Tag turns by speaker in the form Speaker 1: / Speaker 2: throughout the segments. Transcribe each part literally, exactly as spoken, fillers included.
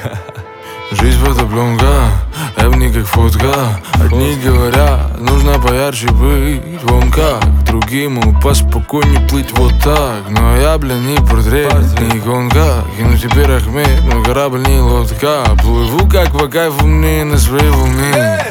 Speaker 1: Жизнь фотопленка, я в ней как фотка. Одни говорят, нужно поярче быть. Вон как, другим поспокойней плыть вот так. Но я, блин, не портрет, не иконка. И ну теперь Ахмед, но корабль не лодка. Плыву как по кайфу мне на своей волне.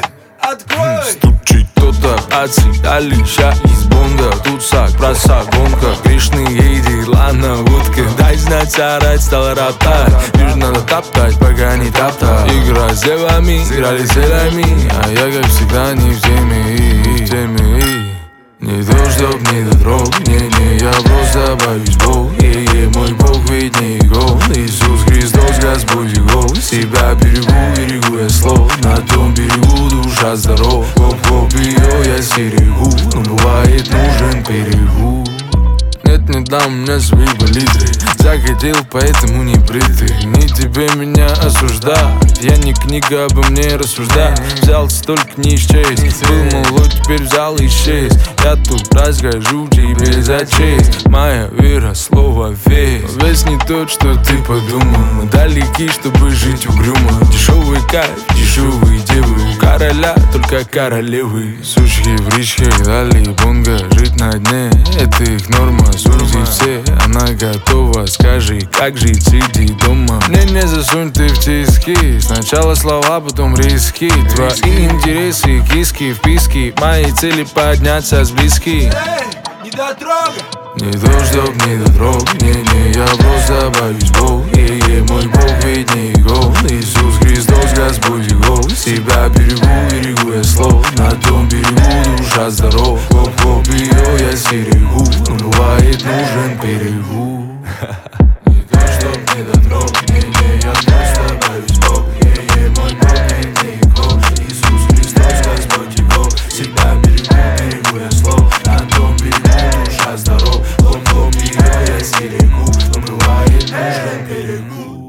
Speaker 1: Стучит кто-то, отцы, Алиша из Бонда. Тут сак, просак, гонка. Грешный гейдер, ладно, водка. Дай знать, орать, стал роптать. Вижу, надо топтать, пока не топтать. Игра с девами, играли целями. А я, как всегда, не в теме, и, в теме, и. Не то, чтоб не до дрог, не-не, я просто боюсь Бог. Е-е, мой Бог ведь не гол. Иисус Христос, Господь Его. Себя берегу, берегу я слов. На том берегу душа здоров. Хоп-хоп, ее я стерегу. Но бывает нужен перегул. Нет, не дам мне свои палитры. Захотел, поэтому не бритый. Не тебе меня осуждать. Я не книга обо мне рассуждать. Взял столько не счесть. Был молод, теперь взял и шесть. Я тут расскажу тебе за честь. Моя вера, слово весь. Весь не тот, что ты подумал. Мы далеки, чтобы жить угрюмо. Дешевый кайф, дешевые девы. У короля только королевы. Сучки в речках дали бонга. Жить на дне, это их норма. Судьи все, она готова. Скажи, как жить, сиди дома. Мне не засунь ты в тиски. Сначала слова, потом риски. Твои интересы, киски, вписки. Мои цели подняться с близки.
Speaker 2: Не дотрога.
Speaker 1: Не то, чтоб не дотрог, не-не, я просто боюсь Бог. Е-е, мой Бог ведь не гол. Иисус Христос, Господь Его. Себя берегу, берегу я слов. На том берегу душа здоров. Хоп-хоп, ее я стерегу. Но бывает нужен перегул. Не то, чтоб не дотрог, не-не, я просто боюсь Бог. Е-е, мой Бог ведь не гол. Иисус Христос, Господь Его. Себя берегу, берегу я слов. На том берегу душа здоров. Хоп-хоп, ее я стерегу. Но бывает нужен перегул.